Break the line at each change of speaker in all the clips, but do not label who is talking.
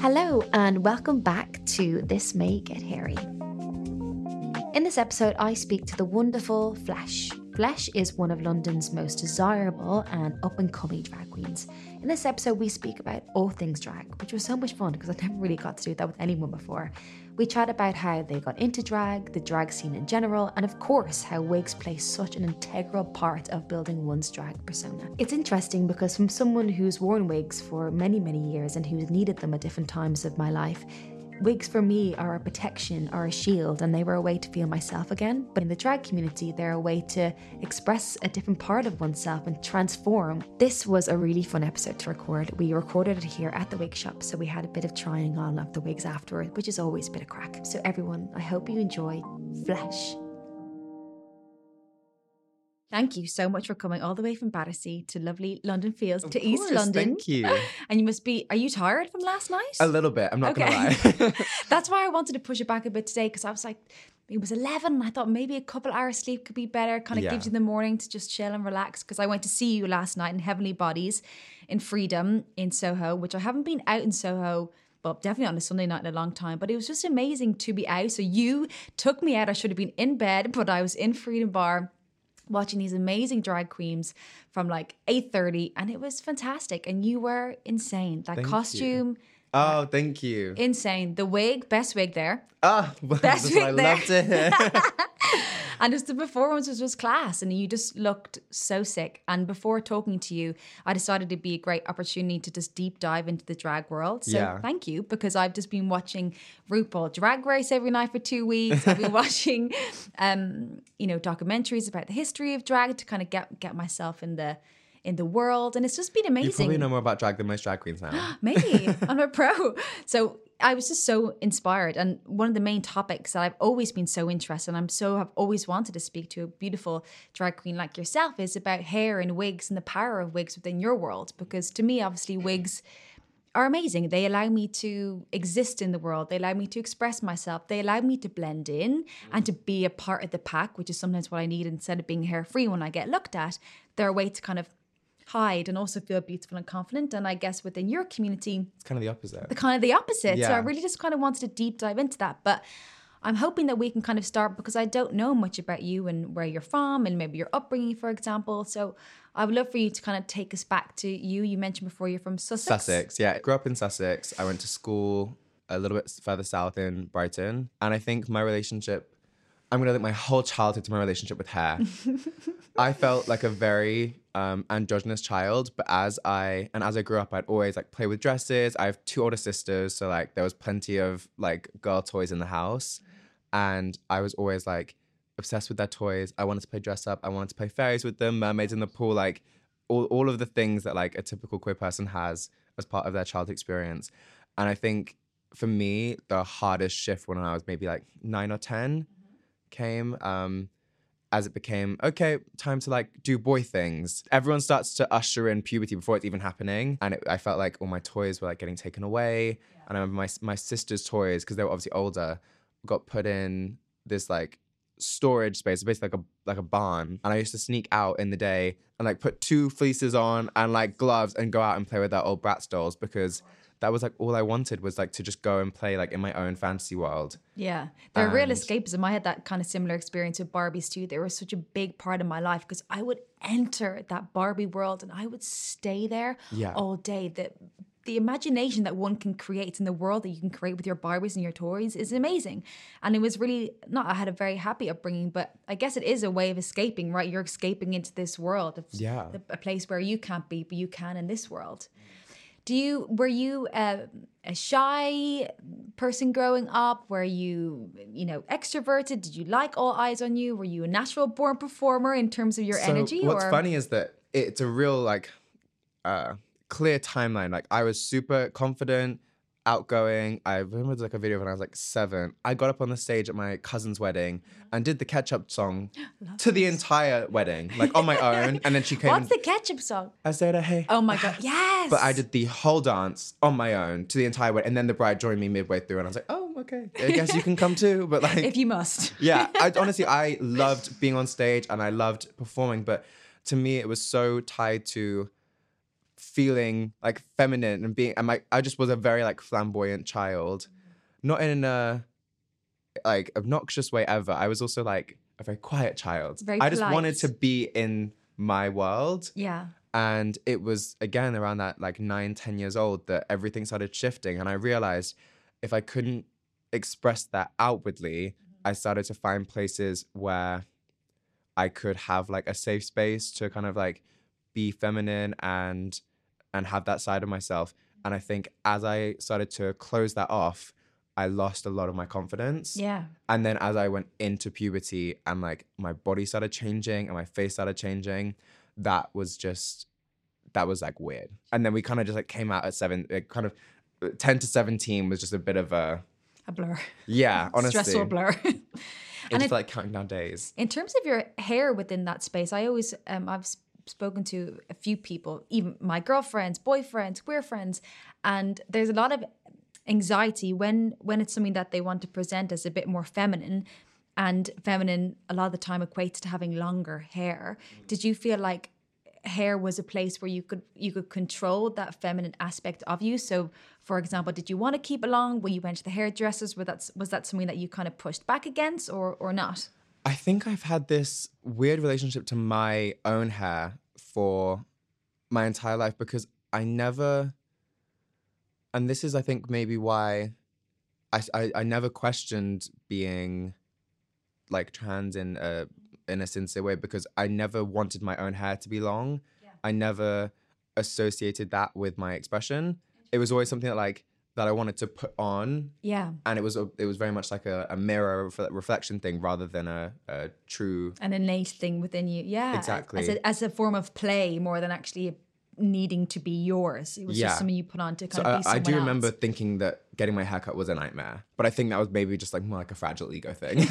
Hello and welcome back to This May Get Hairy. In this episode, I speak to the wonderful Flesh. Flesh is one of London's most desirable and up-and-coming drag queens. In this episode, we speak about all things drag, which was so much fun because I never really got to do that with anyone before. We chat about how they got into drag, the drag scene in general, and of course, how wigs play such an integral part of building one's drag persona. It's interesting because from someone who's worn wigs for many, many years and who's needed them at different times of my life, wigs for me are a protection, are a shield, and they were a way to feel myself again. But in the drag community, they're a way to express a different part of oneself and transform. This was a really fun episode to record. We recorded it here at the wig shop, so we had a bit of trying on of the wigs afterward, which is always a bit of crack. So everyone, I hope you enjoy Flesh. Thank you so much for coming all the way from Battersea to lovely London Fields to East London.
Thank you.
And you must be, are you tired from last night?
A little bit, I'm not going to lie.
That's why I wanted to push it back a bit today, because I was like, it was 11 and I thought maybe a couple hours sleep could be better, kind of gives you the morning to just chill and relax, because I went to see you last night in Heavenly Bodies in Freedom in Soho, which I haven't been out in Soho, well, definitely on a Sunday night in a long time, but it was just amazing to be out. So you took me out. I should have been in bed, but I was in Freedom Bar watching these amazing drag queens from like 8:30, and it was fantastic. And you were insane. That costume.
Oh, thank you.
Insane. The wig, best wig there.
Oh, well,
Best
that's what I
wig there.
love to hear.
And just the performance was just class, and you just looked so sick. And before talking to you, I decided it'd be a great opportunity to just deep dive into the drag world. So thank you, because I've just been watching RuPaul Drag Race every night for 2 weeks. I've been watching, documentaries about the history of drag to kind of get myself in the world, and it's just been amazing.
You probably know more about drag than most drag queens now.
Maybe. I'm a pro. So I was just so inspired. And one of the main topics that I've always been so interested in, have always wanted to speak to a beautiful drag queen like yourself, is about hair and wigs and the power of wigs within your world. Because to me, obviously, wigs are amazing. They allow me to exist in the world. They allow me to express myself. They allow me to blend in and to be a part of the pack, which is sometimes what I need instead of being hair free when I get looked at. They're a way to kind of hide and also feel beautiful and confident. And I guess within your community,
It's kind of the opposite.
Yeah. So I really just kind of wanted to deep dive into that. But I'm hoping that we can kind of start, because I don't know much about you and where you're from and maybe your upbringing, for example. So I would love for you to kind of take us back to you. You mentioned before you're from Sussex.
Sussex, yeah. I grew up in Sussex. I went to school a little bit further south in Brighton. And I think my relationship, I'm going to link my whole childhood to my relationship with hair. I felt like a very androgynous child, but as I grew up, I'd always like play with dresses. I have 2 older sisters, so like there was plenty of like girl toys in the house, and I was always like obsessed with their toys. I wanted to play dress up. I wanted to play fairies with them, mermaids in the pool, like all of the things that like a typical queer person has as part of their childhood experience. And I think for me, the hardest shift when I was maybe like 9 or 10 came as it became, okay, time to like do boy things. Everyone starts to usher in puberty before it's even happening. And I felt like all my toys were like getting taken away. Yeah. And I remember my sister's toys, because they were obviously older, got put in this like storage space, basically like a barn. And I used to sneak out in the day and like put 2 fleeces on and like gloves and go out and play with their old Bratz dolls, because that was like all I wanted, was like to just go and play like in my own fantasy world.
Yeah. They're real escapism. I had that kind of similar experience with Barbies too. They were such a big part of my life, because I would enter that Barbie world and I would stay there all day. The imagination that one can create in the world that you can create with your Barbies and your toys is amazing. And it was really I had a very happy upbringing, but I guess it is a way of escaping, right? You're escaping into this world of a place where you can't be, but you can in this world. Were you a shy person growing up? Were you, extroverted? Did you like all eyes on you? Were you a natural born performer in terms of your energy?
What's funny is that it's a real clear timeline. Like I was super confident, outgoing. I remember like a video when I was like 7. I got up on the stage at my cousin's wedding and did the Ketchup song to the entire wedding, like on my own. And then she came.
What's the Ketchup song?
I said, hey.
Oh my God, yes.
But I did the whole dance on my own to the entire wedding. And then the bride joined me midway through and I was like, oh, okay. I guess you can come too. But like.
If you must.
Yeah. I loved being on stage and I loved performing. But to me, it was so tied to feeling like feminine and being, I just was a very like flamboyant child, not in a like obnoxious way ever. I was also like a very quiet child.
Very
I just
polite.
wanted to be in my world.
Yeah.
And it was, again, around that like 9-10 years old that everything started shifting. And I realized if I couldn't express that outwardly, I started to find places where I could have like a safe space to kind of like be feminine and have that side of myself. And I think as I started to close that off, I lost a lot of my confidence.
Yeah.
And then as I went into puberty and like my body started changing and my face started changing, that was like weird. And then we kind of just like came out at 10 to 17 was just a bit of a
blur.
Yeah, honestly.
Stressful blur.
And it's like counting down days.
In terms of your hair within that space, I always, I've spoken to a few people, even my girlfriends, boyfriends, queer friends, and there's a lot of anxiety when it's something that they want to present as a bit more feminine, and feminine a lot of the time equates to having longer hair. Did you feel like hair was a place where you could control that feminine aspect of you? So, for example, did you want to keep it long when you went to the hairdressers? Was that something that you kind of pushed back against or not?
I think I've had this weird relationship to my own hair for my entire life because I never, and this is I think maybe why I never questioned being like trans in a sincere way, because I never wanted my own hair to be long. Yeah. I never associated that with my expression. It was always something that I wanted to put on.
Yeah.
And it was very much like a mirror reflection thing rather than a true...
An innate thing within you. Yeah.
Exactly.
As a form of play more than actually needing to be yours. It was just something you put on to kind of be someone
I do
else.
remember thinking that getting my haircut was a nightmare, but I think that was maybe just like more like a fragile ego thing.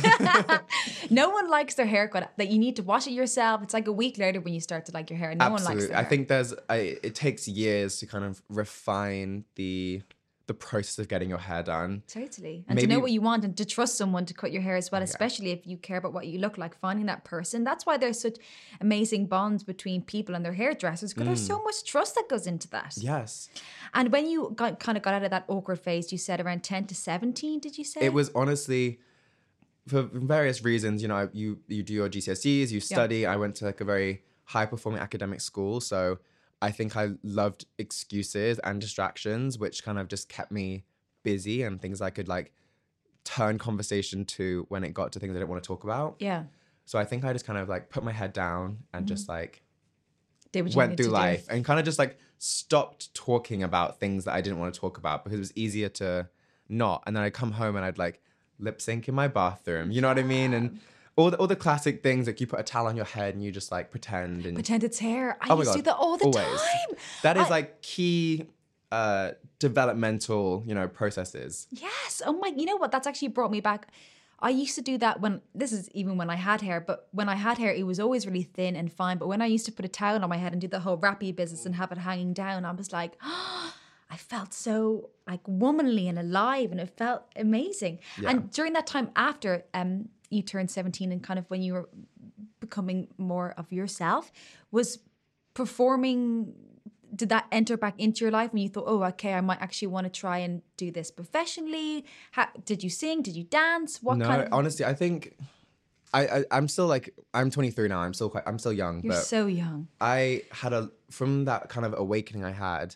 No one likes their haircut. That you need to wash it yourself. It's like a week later when you start to like your hair. No one likes their hair.
I think it takes years to kind of refine the process of getting your hair done.
Totally. And to know what you want and to trust someone to cut your hair as well, especially if you care about what you look like, finding that person. That's why there's such amazing bonds between people and their hairdressers, because there's so much trust that goes into that.
Yes.
And when you got out of that awkward phase, you said around 10 to 17, did you say?
It was honestly, for various reasons, you know, you do your GCSEs, you study. I went to like a very high performing academic school. So I think I loved excuses and distractions, which kind of just kept me busy and things I could like turn conversation to when it got to things I didn't want to talk about.
Yeah.
So I think I just kind of like put my head down and just like
went
through life and kind of just like stopped talking about things that I didn't want to talk about because it was easier to not. And then I'd come home and I'd like lip sync in my bathroom. You know what I mean? And all the classic things, like you put a towel on your head and you just like pretend
it's hair. I used to do that all the time.
That is like key developmental, you know, processes.
Yes. Oh my, you know what? That's actually brought me back. I used to do that this is even when I had hair, but when I had hair, it was always really thin and fine. But when I used to put a towel on my head and do the whole wrappy business and have it hanging down, I was like, I felt so like womanly and alive, and it felt amazing. Yeah. And during that time after you turned 17 and kind of when you were becoming more of yourself, was performing, did that enter back into your life when you thought, oh, okay, I might actually want to try and do this professionally? Did you sing? Did you dance?
Honestly, I think I'm still like, I'm 23 now. I'm still young.
You're so young.
I had from that kind of awakening I had,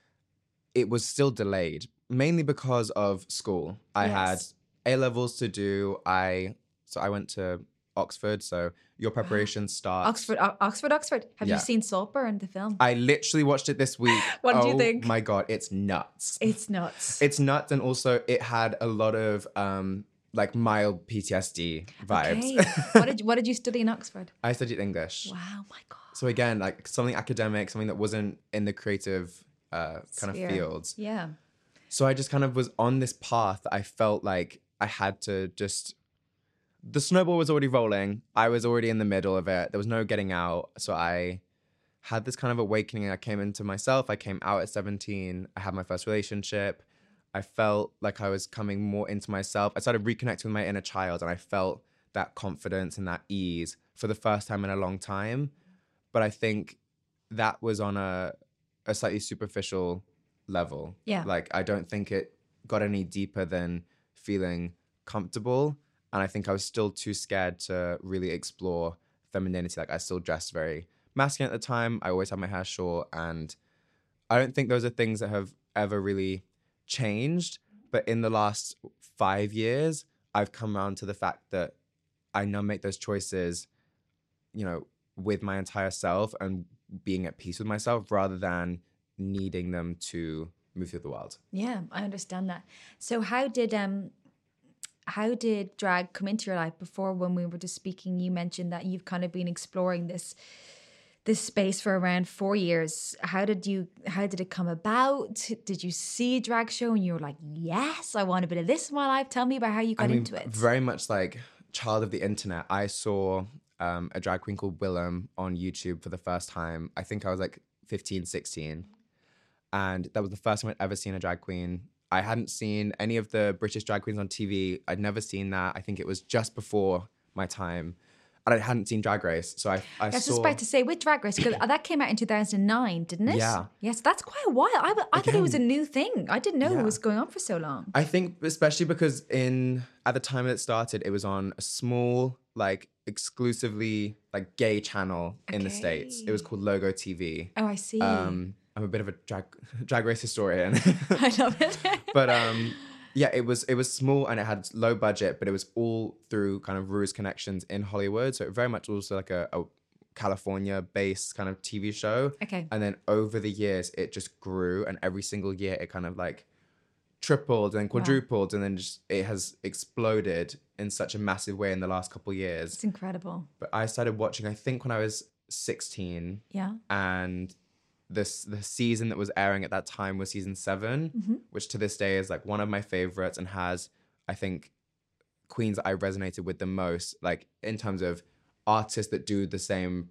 it was still delayed, mainly because of school. I had A-levels to do. So I went to Oxford, so your preparation starts...
Oxford. Have you seen Saltburn, the film?
I literally watched it this week.
What did you think?
Oh my God, it's nuts.
It's nuts.
It's nuts, and also it had a lot of like mild PTSD vibes.
Okay. What did you study in Oxford?
I studied English.
Wow, my God.
So again, like something academic, something that wasn't in the creative kind of fields.
Yeah.
So I just kind of was on this path that I felt like I had to just... The snowball was already rolling. I was already in the middle of it. There was no getting out. So I had this kind of awakening. I came into myself. I came out at 17. I had my first relationship. I felt like I was coming more into myself. I started reconnecting with my inner child, and I felt that confidence and that ease for the first time in a long time. But I think that was on a a slightly superficial level.
Yeah.
Like, I don't think it got any deeper than feeling comfortable. And I think I was still too scared to really explore femininity. Like, I still dressed very masculine at the time. I always had my hair short. And I don't think those are things that have ever really changed. But in the last 5 years, I've come around to the fact that I now make those choices, you know, with my entire self and being at peace with myself rather than needing them to move through the world.
Yeah, I understand that. So how did drag come into your life? Before, when we were just speaking, you mentioned that you've kind of been exploring this space for around 4 years. How did it come about? Did you see a drag show and you were like, yes, I want a bit of this in my life? Tell me about how you got into it.
Very much like child of the internet. I saw a drag queen called Willem on YouTube for the first time. I think I was like 15, 16. And that was the first time I'd ever seen a drag queen. I hadn't seen any of the British drag queens on TV. I'd never seen that. I think it was just before my time. And I hadn't seen Drag Race. So I
was
saw...
just about to say, with Drag Race, because that came out in 2009, didn't it?
Yeah.
Yes, that's quite a while. I thought it was a new thing. I didn't know it was going on for so long.
I think especially because at the time it started, it was on a small, like, exclusively, like, gay channel in the States. It was called Logo TV.
Oh, I see.
I'm a bit of a drag race historian.
I love it.
But yeah, it was small and it had low budget, but it was all through kind of Ru's connections in Hollywood. So it very much also like a California-based kind of TV show.
Okay.
And then over the years, it just grew, and every single year it kind of like tripled and quadrupled, and then just it has exploded in such a massive way in the last couple of years.
It's incredible.
But I started watching, I think, when I was 16.
Yeah.
And the season that was airing at that time was season 7, which to this day is like one of my favorites and has, I think, queens that I resonated with the most, like in terms of artists that do the same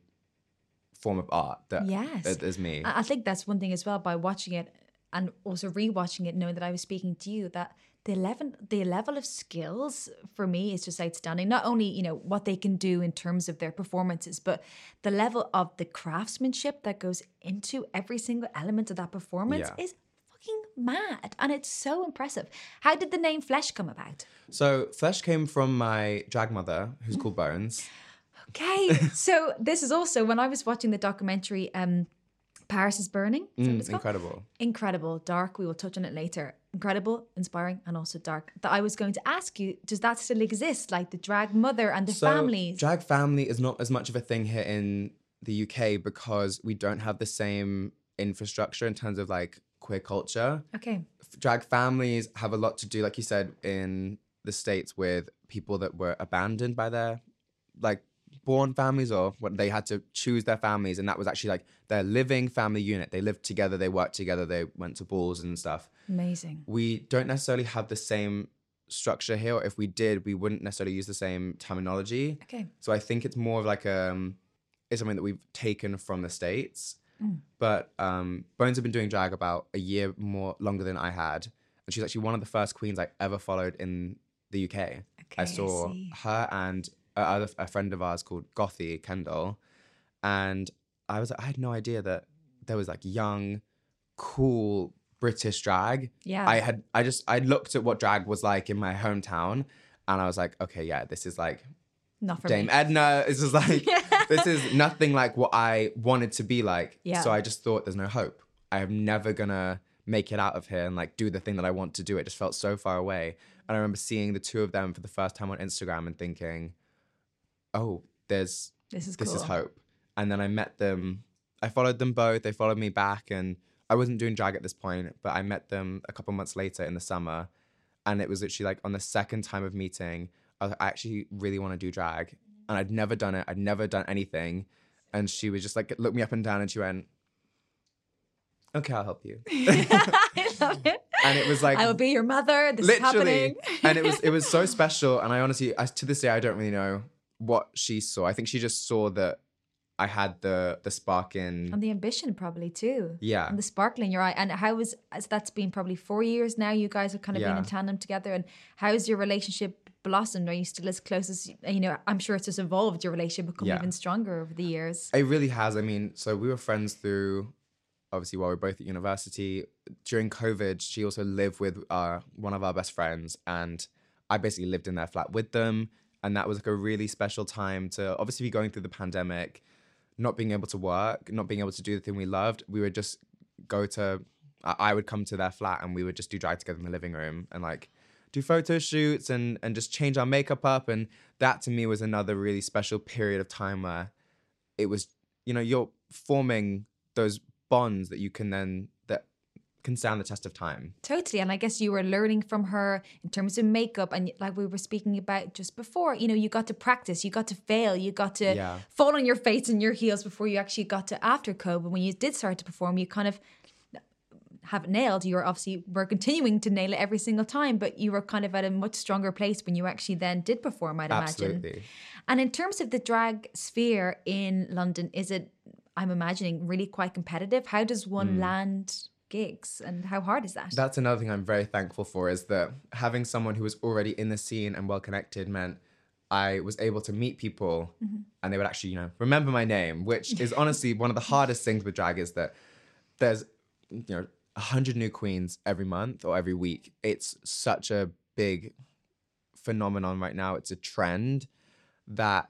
form of art that as me.
I think that's one thing as well, by watching it and also rewatching it, knowing that I was speaking to you, that the level of skills for me is just outstanding. Not only, you know, what they can do in terms of their performances, but the level of the craftsmanship that goes into every single element of that performance is fucking mad. And it's so impressive. How did the name Flesh come about?
So Flesh came from my drag mother, who's called Bones.
Okay. So this is also, when I was watching the documentary, Paris is Burning.
Incredible.
Incredible. Dark. We will touch on it later. Incredible, inspiring, and also dark. That I was going to ask you, does that still exist? Like the drag mother and the families?
Drag family is not as much of a thing here in the UK because we don't have the same infrastructure in terms of like queer culture.
Okay.
Drag families have a lot to do, like you said, in the States with people that were abandoned by their like born families, or what they had to choose their families, and that was actually like their living family unit. They lived together, they worked together, they went to balls and stuff.
Amazing.
We don't necessarily have the same structure here, or if we did, we wouldn't necessarily use the same terminology.
Okay.
So I think it's more of like it's something that we've taken from the States. But Bones had been doing drag about a year longer than I had, and she's actually one of the first queens I ever followed in the UK.
Okay,
I saw her and a friend of ours called Gothy Kendall, and I had no idea that there was like young, cool British drag.
Yeah.
I looked at what drag was like in my hometown, and I was like, okay, yeah, this is like
not for
Dame
me.
Edna. This is like this is nothing like what I wanted to be like.
Yeah.
So I just thought, there's no hope. I am never gonna make it out of here and like do the thing that I want to do. It just felt so far away. And I remember seeing the two of them for the first time on Instagram and thinking, oh, this is hope. And then I met them. I followed them both. They followed me back, and I wasn't doing drag at this point, but I met them a couple months later in the summer, and it was literally like on the second time of meeting, I was like, I actually really want to do drag, and I'd never done it. I'd never done anything, and she was just like, looked me up and down, and she went, "Okay, I'll help you."
I love it.
And it was like,
I will be your mother. This
literally.
is happening.
And it was so special. And I honestly, to this day, I don't really know what she saw. I think she just saw that I had the spark in,
And the ambition probably too.
Yeah.
And the sparkle in your eye. And as that's been probably 4 years now, you guys have kind of been in tandem together. And how's your relationship blossomed? Are you still as close as, you know, I'm sure it's just evolved, your relationship become even stronger over the years.
It really has. I mean, so we were friends through obviously while we were both at university. During COVID, she also lived with one of our best friends, and I basically lived in their flat with them. And that was like a really special time to obviously be going through the pandemic, not being able to work, not being able to do the thing we loved. We would just I would come to their flat and we would just do drag together in the living room and like do photo shoots and just change our makeup up. And that to me was another really special period of time where it was, you're forming those bonds that can stand the test of time.
Totally. And I guess you were learning from her in terms of makeup. And like we were speaking about just before, you got to practice, you got to fail, you got to fall on your face in your heels before you actually got to after COVID. When you did start to perform, you kind of have it nailed. You were continuing to nail it every single time, but you were kind of at a much stronger place when you actually then did perform, I'd imagine.
Absolutely.
And in terms of the drag sphere in London, is it, I'm imagining, really quite competitive? How does one land gigs and how hard is that?
That's another thing I'm very thankful for, is that having someone who was already in the scene and well connected meant I was able to meet people and they would actually, remember my name, which is honestly one of the hardest things with drag, is that there's, 100 new queens every month or every week. It's such a big phenomenon right now. It's a trend that,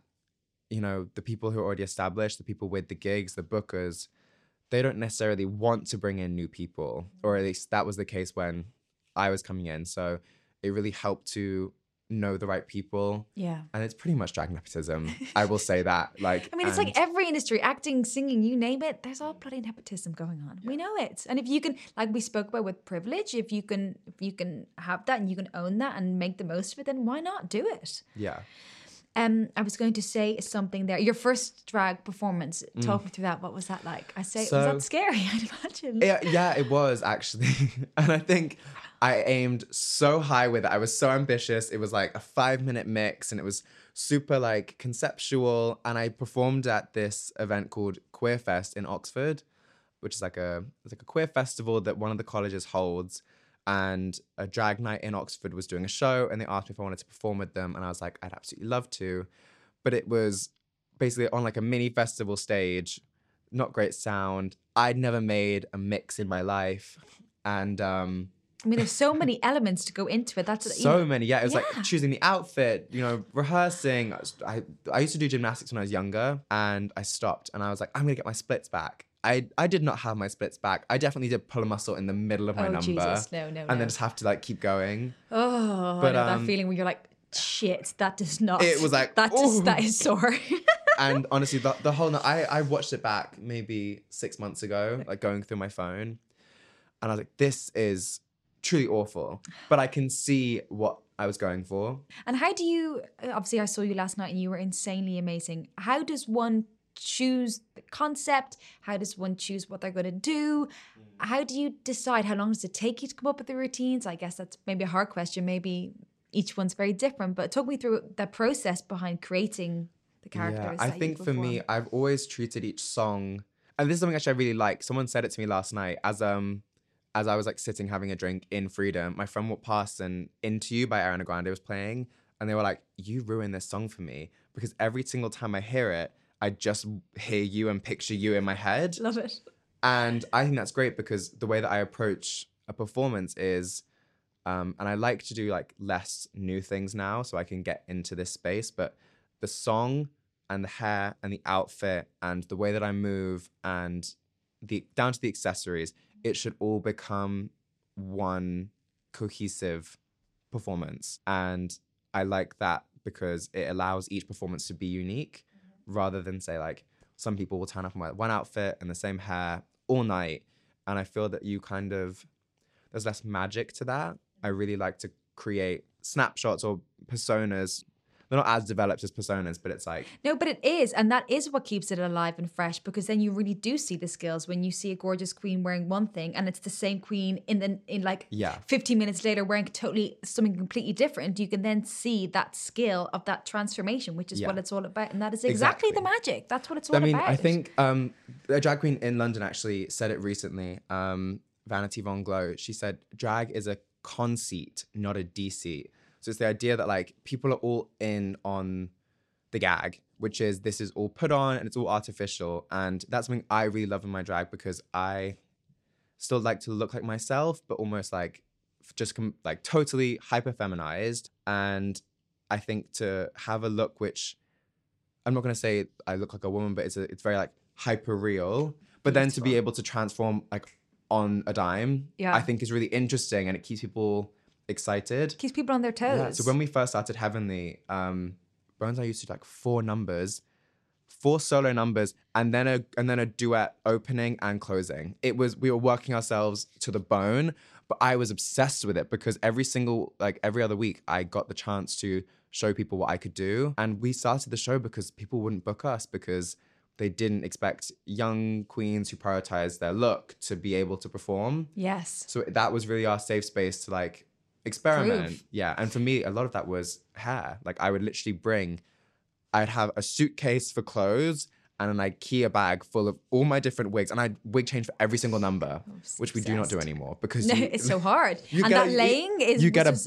the people who are already established, the people with the gigs, the bookers, they don't necessarily want to bring in new people, or at least that was the case when I was coming in. So it really helped to know the right people.
Yeah.
And it's pretty much drag nepotism. I will say that.
It's like every industry, acting, singing, you name it, there's all bloody nepotism going on. Yeah. We know it. And if you can, like we spoke about with privilege, if you can have that and you can own that and make the most of it, then why not do it?
Yeah.
I was going to say something there. Your first drag performance, talk me through that. What was that like? Was that scary? I'd imagine.
Yeah, it was actually. And I think I aimed so high with it. I was so ambitious. It was like a 5-minute mix and it was super like conceptual. And I performed at this event called Queer Fest in Oxford, which is like a queer festival that one of the colleges holds. And a drag night in Oxford was doing a show and they asked me if I wanted to perform with them. And I was like, I'd absolutely love to. But it was basically on like a mini festival stage, not great sound. I'd never made a mix in my life. And
there's so many elements to go into it. That's
so many. Yeah, it was like choosing the outfit, rehearsing. I used to do gymnastics when I was younger and I stopped and I was like, I'm going to get my splits back. I did not have my splits back. I definitely did pull a muscle in the middle of my number.
Jesus. No.
And then just have to like keep going.
Oh, but, I know that feeling when you're like, shit, that does not.
It was like,
that is sore.
And honestly, the whole night, I watched it back maybe 6 months ago, like going through my phone. And I was like, this is truly awful. But I can see what I was going for.
And how do you, obviously I saw you last night and you were insanely amazing. How does one choose the concept? How does one choose what they're going to do? How do you decide? How long does it take you to come up with the routines? I guess that's maybe a hard question. Maybe each one's very different, but talk me through the process behind creating the characters.
Yeah, I think for me, I've always treated each song, and this is something actually I really like. Someone said it to me last night as I was like sitting having a drink in Freedom. My friend walked past and Into You by Ariana Grande was playing, and they were like, "You ruined this song for me," because every single time I hear it, I just hear you and picture you in my head.
Love it.
And I think that's great because the way that I approach a performance is, and I like to do like less new things now so I can get into this space, but the song and the hair and the outfit and the way that I move and down to the accessories, it should all become one cohesive performance. And I like that because it allows each performance to be unique. Rather than say like some people will turn up in one outfit and the same hair all night. And I feel that there's less magic to that. I really like to create snapshots or personas. They're not as developed as personas, but it's like...
No, but it is. And that is what keeps it alive and fresh, because then you really do see the skills when you see a gorgeous queen wearing one thing and it's the same queen in 15 minutes later wearing something completely different. You can then see that skill of that transformation, which is what it's all about. And that is exactly the magic. That's what it's all about.
I think a drag queen in London actually said it recently, Vanity Von Glow. She said, drag is a conceit, not a deceit. So it's the idea that like people are all in on the gag, which is this is all put on and it's all artificial. And that's something I really love in my drag because I still like to look like myself, but almost like just like totally hyper feminized. And I think to have a look which I'm not going to say I look like a woman, but it's very like hyper real. But then to be able to transform like on a dime, I think is really interesting, and it keeps people excited.
Keeps people on their toes.
Yeah. So when we first started Heavenly, Bones I used to do like 4 solo numbers, and then a duet opening and closing. We were working ourselves to the bone, but I was obsessed with it because every other week I got the chance to show people what I could do. And we started the show because people wouldn't book us because they didn't expect young queens who prioritize their look to be able to perform.
Yes.
So that was really our safe space to like experiment.
Prove.
Yeah. And for me, a lot of that was hair. Like I would literally I'd have a suitcase for clothes and an IKEA bag full of all my different wigs, and I'd wig change for every single number, which we do not do anymore because
it's so hard. You
get a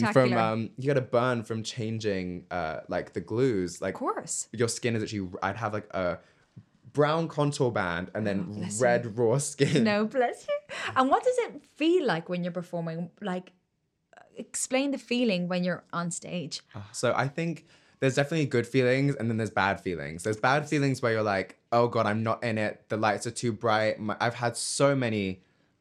burn from changing like the glues. Like,
of course,
your skin is actually. I'd have like a brown contour band and then red raw skin.
No, bless you. And what does it feel like when you're performing? Like, explain the feeling when you're on stage.
So I think there's definitely good feelings and then there's bad feelings. There's bad feelings where you're like, oh God, I'm not in it. The lights are too bright. I've had so many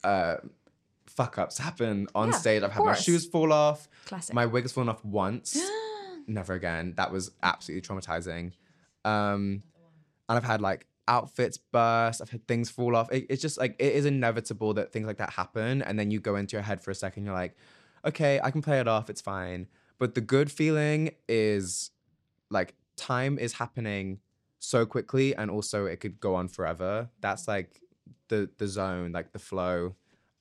fuck ups happen on stage. I've had my shoes fall off.
Classic.
My wig's fallen off once. Never again. That was absolutely traumatizing. And I've had like outfits burst. I've had things fall off. It's just like, it is inevitable that things like that happen. And then you go into your head for a second. You're like, okay, I can play it off. It's fine. But the good feeling is like time is happening so quickly, and also it could go on forever. That's like the zone, like the flow,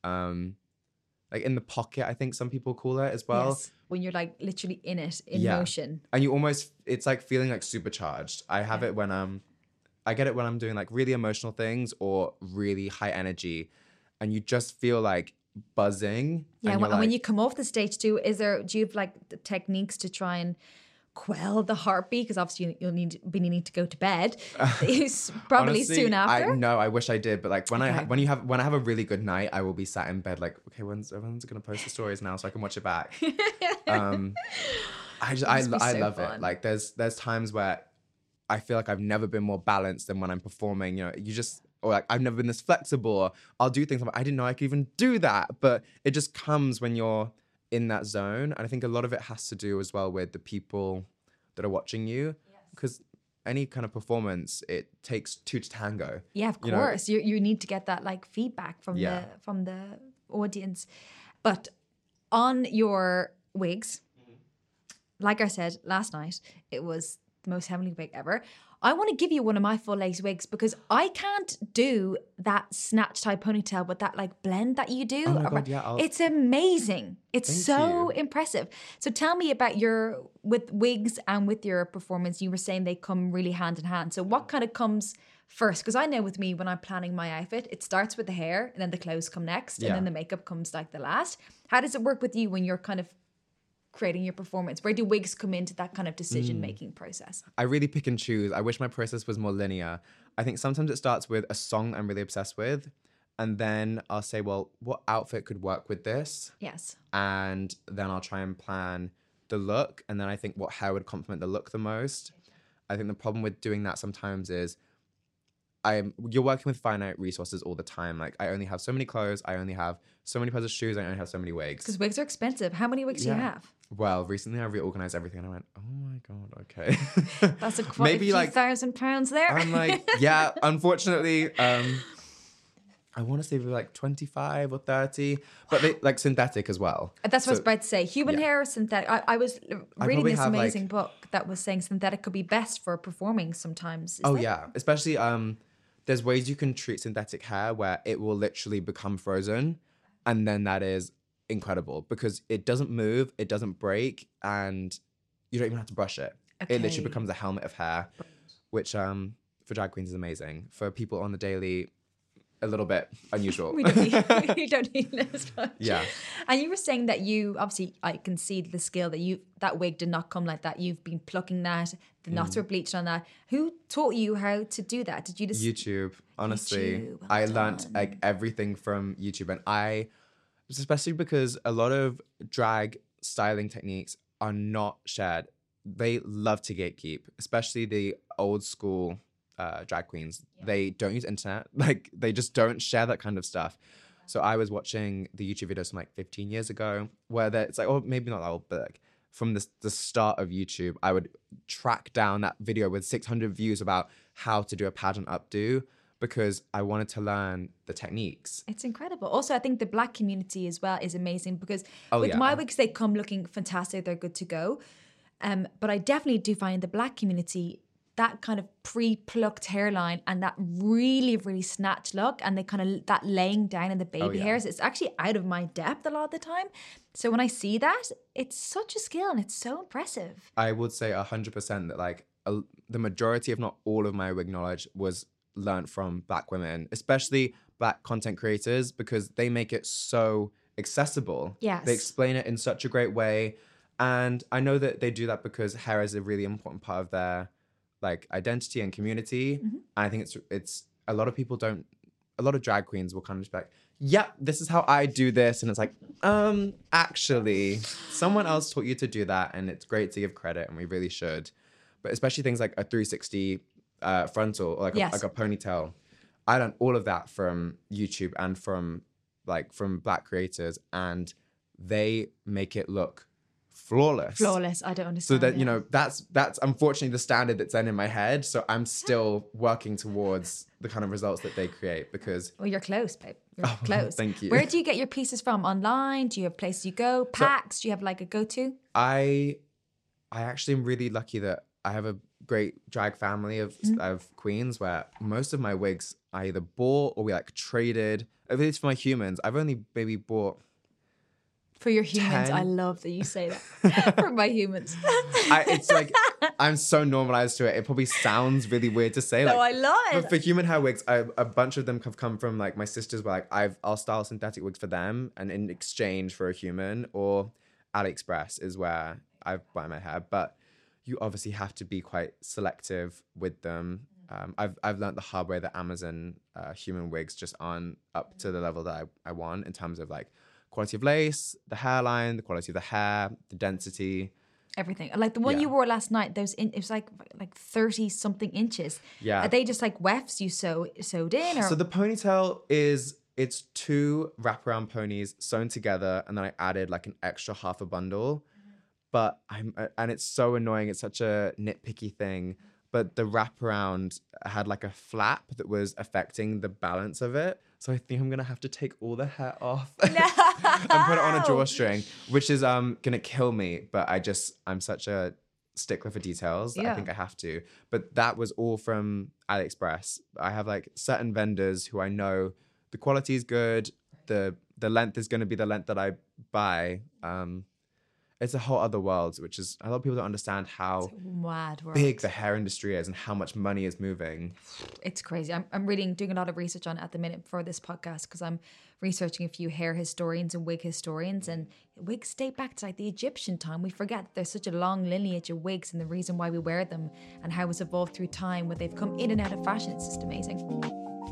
like in the pocket, I think some people call it as well.
Yes, when you're like literally in it, in motion.
And it's like feeling like supercharged. I have it when I get it when I'm doing like really emotional things or really high energy, and you just feel like buzzing.
Yeah, and when you come off the stage too, do you have like the techniques to try and quell the heartbeat? Because obviously you'll need to go to bed probably
honestly,
soon after.
I wish I did, but like when I have a really good night, I will be sat in bed like, okay, when's everyone's gonna post the stories now so I can watch it back. I love it. Like there's times where I feel like I've never been more balanced than when I'm performing. You know, or like I've never been this flexible. Or I'll do things like, I didn't know I could even do that, but it just comes when you're in that zone. And I think a lot of it has to do as well with the people that are watching you, because any kind of performance, it takes 2 to tango.
Yeah, of course. You need to get that like feedback from the audience. But on your wigs, like I said last night, it was the most heavenly wig ever. I want to give you one of my full lace wigs because I can't do that snatch type ponytail with that like blend that you do.
Oh my God, yeah,
it's amazing. It's so impressive. So tell me about with wigs and with your performance. You were saying they come really hand in hand. So what kind of comes first? Because I know with me, when I'm planning my outfit, it starts with the hair and then the clothes come next and then the makeup comes like the last. How does it work with you when you're kind of creating your performance? Where do wigs come into that kind of decision-making process?
I really pick and choose. I wish my process was more linear. I think sometimes it starts with a song I'm really obsessed with, and then I'll say, well, what outfit could work with this?
Yes.
And then I'll try and plan the look, and then I think what hair would complement the look the most. I think the problem with doing that sometimes is you're working with finite resources all the time. Like, I only have so many clothes, I only have so many pairs of shoes, I only have so many wigs.
Because wigs are expensive. How many wigs do you have?
Well, recently I reorganized everything and I went, oh my God, okay.
That's a few like £1,000 there.
I'm like, yeah, unfortunately, I want to say like 25 or 30, but they like synthetic as well.
That's what I was about to say. Human hair or synthetic. I was reading this amazing book that was saying synthetic could be best for performing sometimes.
Yeah. Especially, there's ways you can treat synthetic hair where it will literally become frozen. And then that is incredible because it doesn't move, it doesn't break, and you don't even have to brush it. Okay. It literally becomes a helmet of hair, which for drag queens is amazing. For people on the daily, a little bit unusual.
We don't need it as much.
Yeah.
And you were saying that you, obviously, I can see the skill that wig did not come like that. You've been plucking that, the knots were bleached on that. Who taught you how to do that? Did you just...
YouTube, honestly.
YouTube, well
I
done.
learnt like everything from YouTube, and especially because a lot of drag styling techniques are not shared. They love to gatekeep, especially the old school drag queens. Yeah. They don't use internet. Like, they just don't share that kind of stuff. So I was watching the YouTube videos from like 15 years ago where it's like, oh, maybe not that old, but like from the start of YouTube, I would track down that video with 600 views about how to do a pageant updo because I wanted to learn the techniques.
It's incredible. Also, I think the Black community as well is amazing because with
yeah.
my wigs, they come looking fantastic. They're good to go. But I definitely do find the Black community, that kind of pre-plucked hairline and that really, really snatched look and the kind of that laying down in the baby hairs, it's actually out of my depth a lot of the time. So when I see that, it's such a skill and it's so impressive.
I would say 100% that like the majority, if not all of my wig knowledge was learned from Black women, especially Black content creators, because they make it so accessible.
Yes.
They explain it in such a great way. And I know that they do that because hair is a really important part of their like identity and community. Mm-hmm. And I think it's a lot of people don't, a lot of drag queens will kind of just be like, yeah, this is how I do this. And it's like, actually, someone else taught you to do that. And it's great to give credit and we really should. But especially things like a 360 frontal or like, like a ponytail. I learned all of that from YouTube and from Black creators, and they make it look flawless.
I don't understand.
So that, you know, that's unfortunately the standard that's then in my head. So I'm still working towards the kind of results that they create because...
Well, you're close, babe. You're close.
Thank you.
Where do you get your pieces from? Online? Do you have places you go? Packs? Do you have like a go-to?
I actually am really lucky that I have a great drag family of queens where most of my wigs I either bought or we like traded. At least for my humans, I've only maybe bought...
For your humans,
10.
I love that you say that. For my humans.
It's like, I'm so normalized to it. It probably sounds really weird to say.
No,
like,
I love it.
For human hair wigs, a bunch of them have come from like my sisters were like, I'll style synthetic wigs for them and in exchange for a human, or AliExpress is where I buy my hair. But you obviously have to be quite selective with them. I've learned the hard way that Amazon human wigs just aren't up to the level that I want in terms of like quality of lace, the hairline, the quality of the hair, the density.
Everything. Like the one you wore last night, it was like 30 something inches.
Yeah.
Are they just like wefts you sewed in? Or?
So the ponytail it's 2 wraparound ponies sewn together, and then I added like an extra half a bundle. But and it's so annoying. It's such a nitpicky thing. But the wraparound had like a flap that was affecting the balance of it. So I think I'm going to have to take all the hair off and put it on a drawstring, which is going to kill me. But I'm such a stickler for details that I think I have to. But that was all from AliExpress. I have like certain vendors who I know the quality is good. The length is going to be the length that I buy. It's a whole other world, which is a lot of people don't understand how big the hair industry is and how much money is moving.
It's crazy. I'm doing a lot of research on it at the minute for this podcast because I'm researching a few hair historians and wig historians, and wigs date back to like the Egyptian time. We forget that there's such a long lineage of wigs and the reason why we wear them and how it's evolved through time, where they've come in and out of fashion. It's just amazing.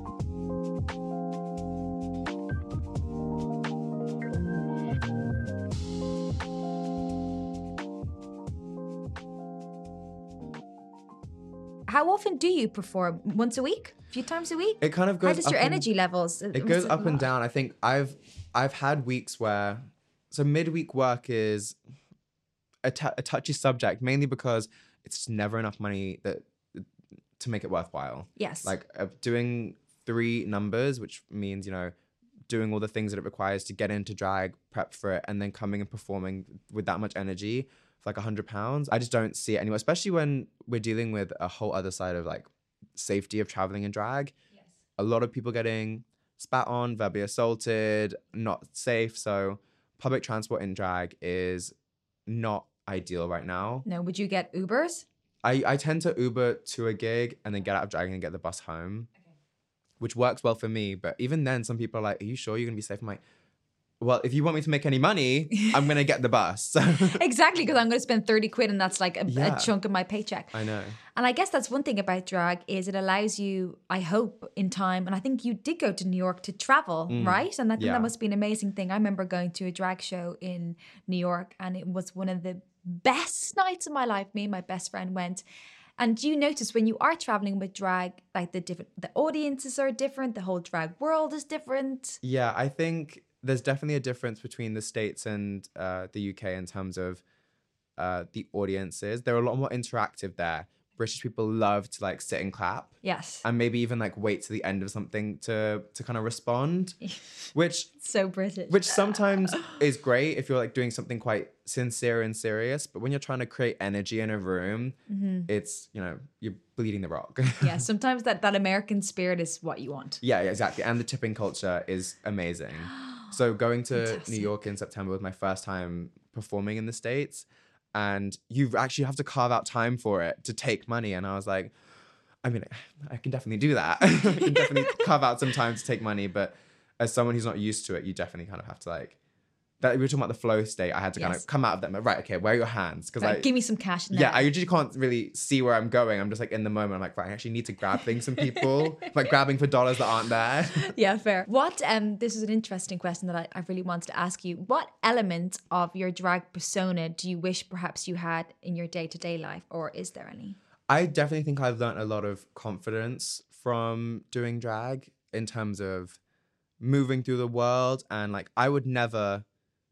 How often do you perform? Once a week? A few times a week?
It kind of goes.
How does your energy levels?
It goes up and down. I think I've had weeks where, so midweek work is a touchy subject, mainly because it's just never enough money to make it worthwhile.
Yes.
Like doing 3 numbers, which means, you know, doing all the things that it requires to get into drag, prep for it, and then coming and performing with that much energy for like £100. I just don't see it anymore, especially when we're dealing with a whole other side of like safety of traveling in drag. Yes. A lot of people getting spat on, verbally assaulted, not safe. So public transport in drag is not ideal right now.
No, would you get Ubers?
I tend to Uber to a gig and then get out of drag and get the bus home. Okay. which works well for me. But even then, some people are like, are you sure you're going to be safe? I'm like, well, if you want me to make any money, I'm going to get the bus.
Exactly, because I'm going to spend 30 quid and that's like a
Yeah.
chunk of my paycheck.
I know.
And I guess that's one thing about drag is it allows you, I hope, in time. And I think you did go to New York to travel, right? And I think
Yeah.
that must be an amazing thing. I remember going to a drag show in New York and it was one of the best nights of my life. Me and my best friend went. And do you notice when you are traveling with drag, like the audiences are different, the whole drag world is different?
Yeah, I think there's definitely a difference between the States and the UK in terms of the audiences. They're a lot more interactive there. British people love to like sit and clap.
Yes.
And maybe even like wait to the end of something to kind of respond, which
So British.
which sometimes is great if you're like doing something quite sincere and serious. But when you're trying to create energy in a room, it's, you know, you're bleeding the rock.
Yeah, sometimes that American spirit is what you want.
Yeah, exactly. And the tipping culture is amazing. So going to
Fantastic.
New York in September was my first time performing in the States. And you actually have to carve out time for it to take money. And I was like, I mean, I can definitely do that. I can definitely carve out some time to take money. But as someone who's not used to it, you definitely kind of have to like, that we were talking about the flow state. I had to kind
Yes.
of come out of that. Right, okay, where are your hands? Because
Like, give me some cash now.
yeah, I usually can't really see where I'm going. I'm just like in the moment. I'm like, right, I actually need to grab things from people, like grabbing for dollars that aren't there.
Yeah, fair. What, this is an interesting question that I really wanted to ask you. What element of your drag persona do you wish perhaps you had in your day-to-day life, or is there any?
I definitely think I've learned a lot of confidence from doing drag in terms of moving through the world. And like, I would never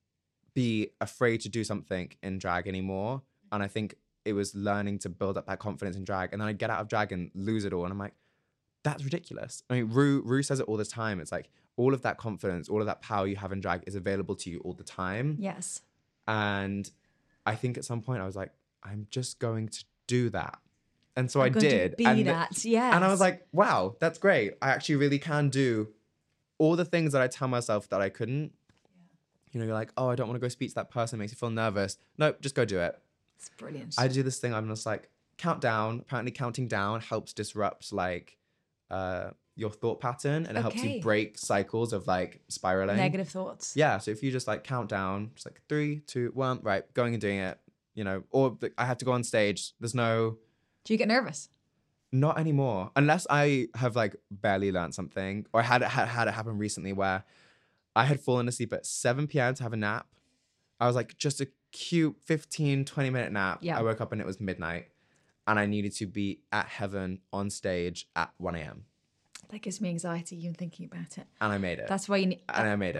be afraid to do something in drag anymore. And I think it was learning to build up that confidence in drag. And then I'd get out of drag and lose it all. And I'm like, that's ridiculous. I mean, Rue says it all the time. It's like all of that confidence, all of that power you have in drag is available to you all the time.
Yes.
And I think at some point I was like, I'm just going to do that. And so
I'm
I
going to
did.
be
and
that, yes.
And I was like, wow, that's great. I actually really can do all the things that I tell myself that I couldn't. You know, you're like, oh, I don't want to go speak to that person. It makes you feel nervous. Nope, just go do it.
It's brilliant.
I do this thing. I'm just like, count down. Apparently counting down helps disrupt like your thought pattern and it helps
Okay.
you break cycles of like spiraling.
Negative thoughts.
Yeah. So if you just like count down, just like 3, 2, 1, right, going and doing it, you know, or I have to go on stage. There's no,
Do you get nervous?
not anymore. Unless I have like barely learned something or I had it happen recently where I had fallen asleep at 7 p.m. to have a nap. I was like, just a cute 15, 20-minute nap.
Yeah.
I woke up and it was midnight and I needed to be at heaven on stage at 1 a.m.
That gives me anxiety even thinking about it.
And I made it.
That's why you need...
And I made it.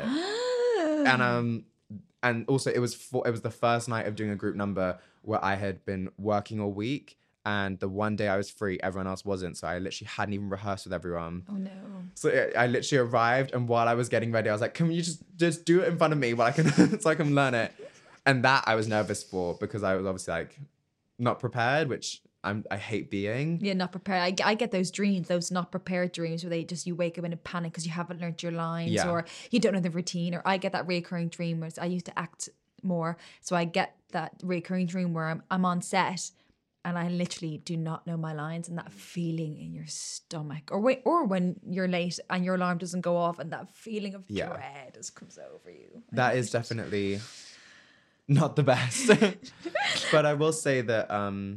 And also it was the first night of doing a group number where I had been working all week. And the one day I was free, everyone else wasn't. So I literally hadn't even rehearsed with everyone.
Oh, no.
So I literally arrived, and while I was getting ready, I was like, "Can you just do it in front of me, while I can so I can learn it?" And that I was nervous for because I was obviously like not prepared, which I hate being.
Yeah, not prepared. I get those dreams, those not prepared dreams where you wake up in a panic because you haven't learned your lines
Yeah.
or you don't know the routine. Or I get that recurring dream where I used to act more. So I get that recurring dream where I'm on set and I literally do not know my lines and that feeling in your stomach. Or when you're late and your alarm doesn't go off and that feeling of
Yeah.
dread just comes over you.
That is definitely not the best. But I will say that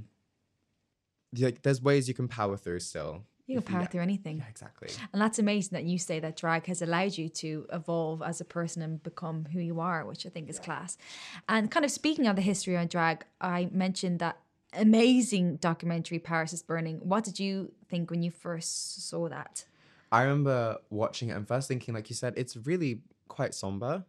like there's ways you can power through still.
You can power through anything.
Yeah, exactly.
And that's amazing that you say that drag has allowed you to evolve as a person and become who you are, which I think is class. And kind of speaking of the history of drag, I mentioned that amazing documentary, Paris is Burning. What did you think when you first saw that?
I remember watching it and first thinking, like you said, it's really quite somber.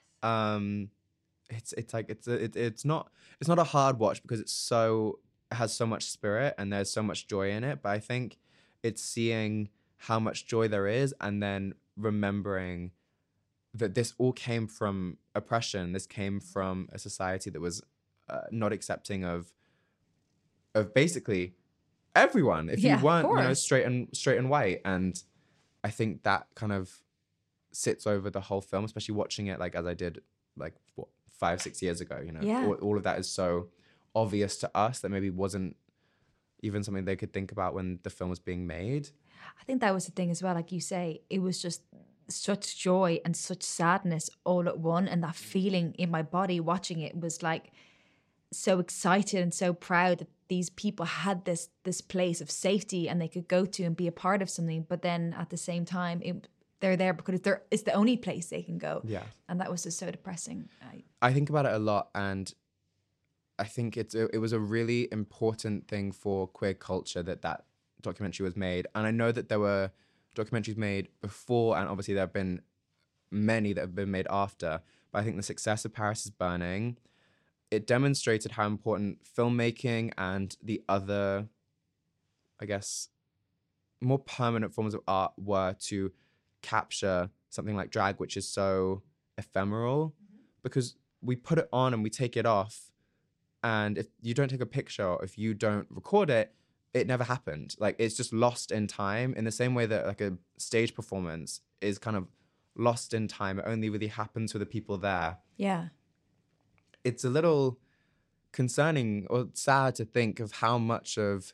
It's not a hard watch because it has so much spirit and there's so much joy in it. But I think it's seeing how much joy there is and then remembering that this all came from oppression. This came from a society that was not accepting of basically everyone. If
Yeah,
you weren't,
of course.
straight and white. And I think that kind of sits over the whole film, especially watching it like as I did like 5-6 years ago.
Yeah.
All of that is so obvious to us that maybe wasn't even something they could think about when the film was being made.
I think that was the thing as well. Like you say, it was just such joy and such sadness all at one. And that feeling in my body watching it was like so excited and so proud that these people had this place of safety and they could go to and be a part of something. But then at the same time, they're there because it's the only place they can go.
Yeah.
And that was just so depressing.
I think about it a lot, and I think it was a really important thing for queer culture that documentary was made. And I know that there were documentaries made before, and obviously there have been many that have been made after. But I think the success of Paris is Burning, it demonstrated how important filmmaking and the other, I guess, more permanent forms of art were to capture something like drag, which is so ephemeral, because we put it on and we take it off. And if you don't take a picture, or if you don't record it, it never happened. Like, it's just lost in time, in the same way that like a stage performance is kind of lost in time. It only really happens for the people there.
Yeah.
It's a little concerning or sad to think of how much of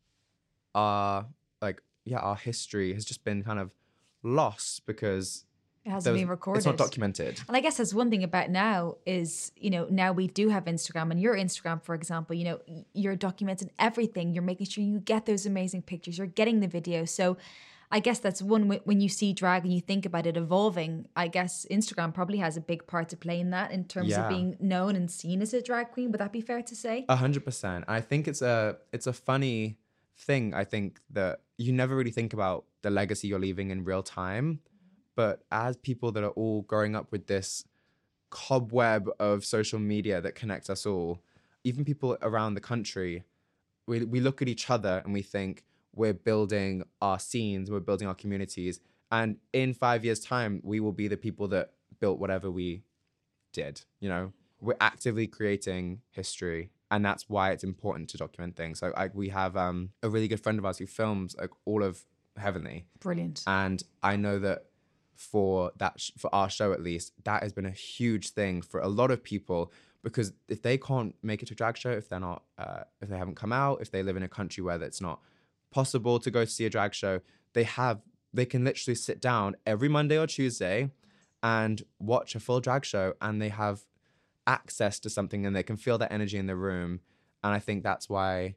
our history has just been kind of lost because
it hasn't been recorded.
It's not documented.
And I guess that's one thing about now is, now we do have Instagram, and your Instagram, for example, you're documenting everything. You're making sure you get those amazing pictures. You're getting the video. So I guess that's one, when you see drag and you think about it evolving, I guess Instagram probably has a big part to play in that in terms of being known and seen as a drag queen. Would that be fair to say?
100%. I think it's a funny thing. I think that you never really think about the legacy you're leaving in real time. But as people that are all growing up with this cobweb of social media that connects us all, even people around the country, we look at each other and we think we're building our scenes, we're building our communities. And in 5 years' time, we will be the people that built whatever we did. We're actively creating history. And that's why it's important to document things. So we have a really good friend of ours who films all of Heavenly.
Brilliant.
And I know that for our show, at least, that has been a huge thing for a lot of people, because if they can't make it to a drag show, if they're not, if they haven't come out, if they live in a country where it's not possible to go see a drag show, they can literally sit down every Monday or Tuesday and watch a full drag show, and they have access to something and they can feel that energy in the room. And I think that's why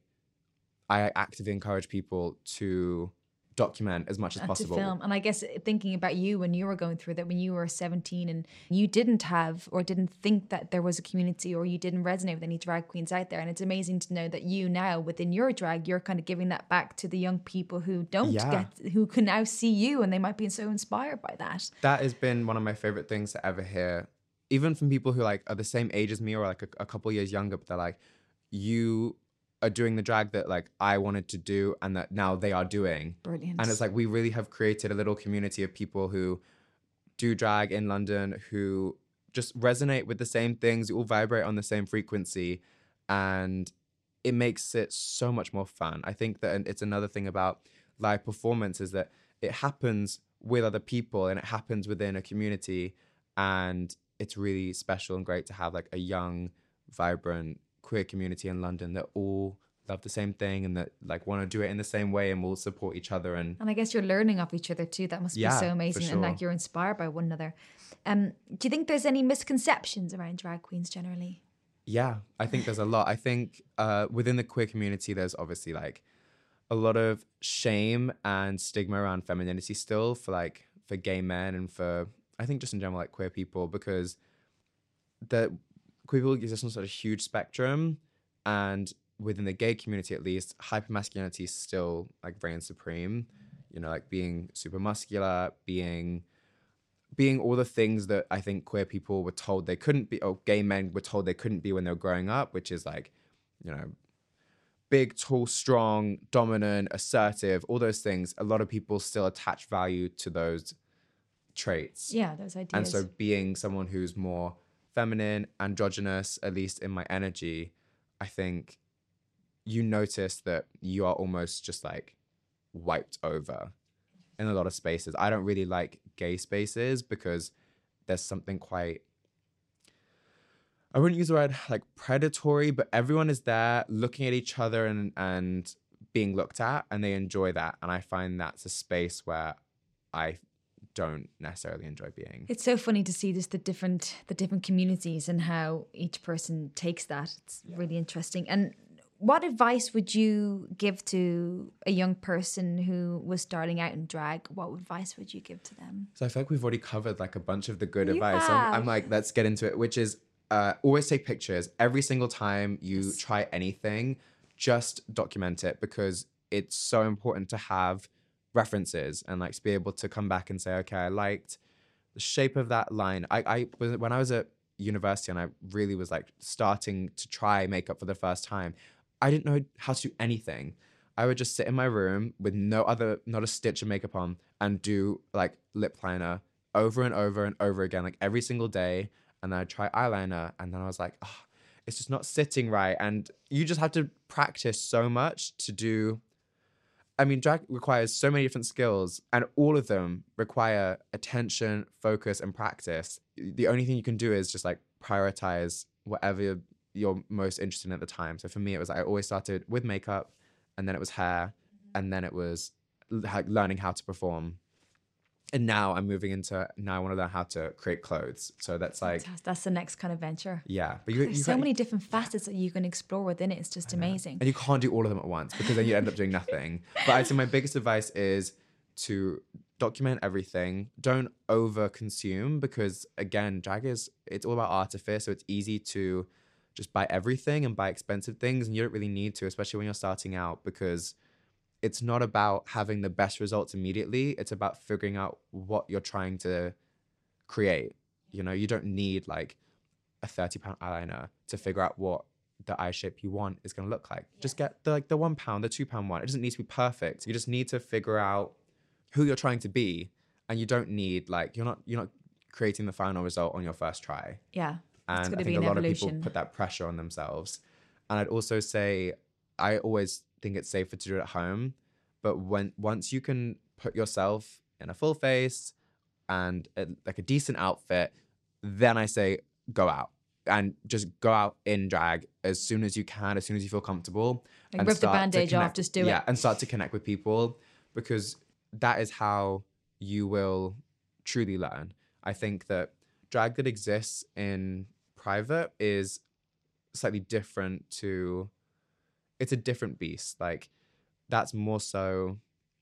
I actively encourage people to document as much as possible.
To film. And I guess thinking about you when you were going through that, when you were 17 and you didn't have or didn't think that there was a community, or you didn't resonate with any drag queens out there. And it's amazing to know that you now, within your drag, you're kind of giving that back to the young people who who can now see you, and they might be so inspired by that.
That has been one of my favorite things to ever hear, even from people who are the same age as me, or a couple years younger, but they're like, you are doing the drag that I wanted to do and that now they are doing.
Brilliant.
And it's we really have created a little community of people who do drag in London, who just resonate with the same things, all vibrate on the same frequency, and it makes it so much more fun. I think that it's another thing about live performance is that it happens with other people and it happens within a community, and it's really special and great to have a young, vibrant queer community in London that all love the same thing and that want to do it in the same way and will support each other. And
I guess you're learning off each other too. That must be so amazing.
Sure.
And you're inspired by one another. Do you think there's any misconceptions around drag queens generally?
Yeah, I think there's a lot. I think within the queer community, there's obviously a lot of shame and stigma around femininity still for gay men and for, I think just in general, queer people, because queer people exist on such a huge spectrum, and within the gay community, at least, hypermasculinity is still reigns supreme. Being super muscular, being all the things that I think queer people were told they couldn't be, or gay men were told they couldn't be when they were growing up, which is big, tall, strong, dominant, assertive, all those things. A lot of people still attach value to those traits.
Yeah, those ideas.
And so being someone who's more feminine, androgynous, at least in my energy, I think you notice that you are almost just wiped over in a lot of spaces. I don't really like gay spaces because there's something quite, I wouldn't use the word predatory, but everyone is there looking at each other and being looked at, and they enjoy that. And I find that's a space where I don't necessarily enjoy being.
It's so funny to see just the different communities and how each person takes that. It's really interesting. And what advice would you give to a young person who was starting out in drag? What advice would you give to them?
So I feel like we've already covered like a bunch of the good
You
advice.
have.
I'm like, let's get into it, which is always take pictures. Every single time you try anything, just document it, because it's so important to have references and like to be able to come back and say, okay, I liked the shape of that line. I was, when I was at university and I really was like starting to try makeup for the first time, I didn't know how to do anything. I would just sit in my room with not a stitch of makeup on, and do like lip liner over and over and over again, like every single day. And then I'd try eyeliner, and then I was like, oh, it's just not sitting right. And you just have to practice so much to do. I mean, drag requires so many different skills, and all of them require attention, focus, and practice. The only thing you can do is just like prioritize whatever you're most interested in at the time. So for me, it was, I always started with makeup, and then it was hair, and then it was learning how to perform. And now I'm moving into, now I want to learn how to create clothes. So that's like,
That's the next kind of venture.
yeah. But
There's so many different facets that you can explore within it. It's just amazing.
And you can't do all of them at once, because then you end up doing nothing. But I'd say my biggest advice is to document everything. Don't over consume, because again, drag it's all about artifice. So it's easy to just buy everything and buy expensive things, and you don't really need to, especially when you're starting out, because it's not about having the best results immediately. It's about figuring out what you're trying to create. You know, you don't need like a £30 eyeliner to figure out what the eye shape you want is going to look like. Yeah. Just get the £1, the £2 one. It doesn't need to be perfect. You just need to figure out who you're trying to be, and you don't need like, you're not creating the final result on your first try.
Yeah.
And I think a lot of people put that pressure on themselves. And I'd also say, I always think it's safer to do it at home, but once you can put yourself in a full face and like a decent outfit, then I say go out, and just go out in drag as soon as you can, as soon as you feel comfortable.
Like
and
rip the bandage off, just do it.
Yeah, and start to connect with people, because that is how you will truly learn. I think that drag that exists in private is slightly different to, it's a different beast. Like that's more so,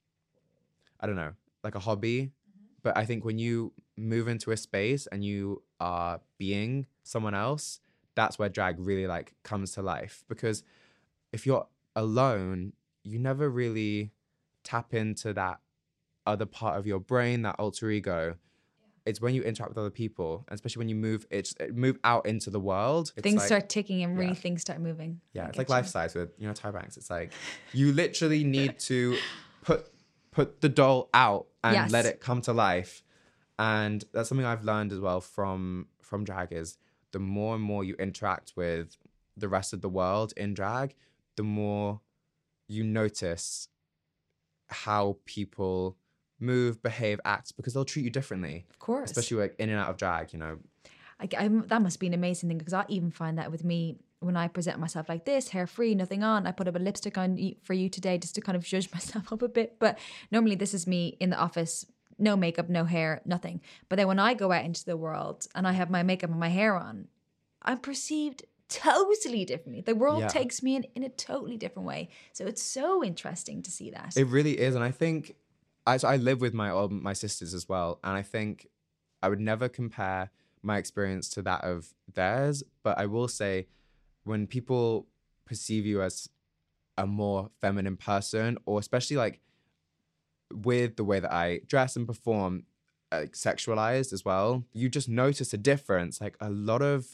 I don't know, like a hobby. But I think when you move into a space and you are being someone else, that's where drag really like comes to life. Because if you're alone, you never really tap into that other part of your brain, that alter ego. It's when you interact with other people, and especially when you move out into the world.
Things
like,
start ticking, and really things start moving.
Yeah, it's like life size with, you know, Tyra Banks. It's like you literally need to put the doll out and let it come to life. And that's something I've learned as well from drag, is the more and more you interact with the rest of the world in drag, the more you notice how people move, behave, act, because they'll treat you differently.
Of course.
Especially like in and out of drag, you know.
That must be an amazing thing, because I even find that with me when I present myself like this, hair free, nothing on. I put a bit of lipstick on for you today just to kind of judge myself up a bit. But normally this is me in the office, no makeup, no hair, nothing. But then when I go out into the world and I have my makeup and my hair on, I'm perceived totally differently. The world takes me in a totally different way. So it's so interesting to see that.
It really is. And I think I live with my sisters as well. And I think I would never compare my experience to that of theirs. But I will say, when people perceive you as a more feminine person, or especially like with the way that I dress and perform, like sexualized as well, you just notice a difference. Like a lot of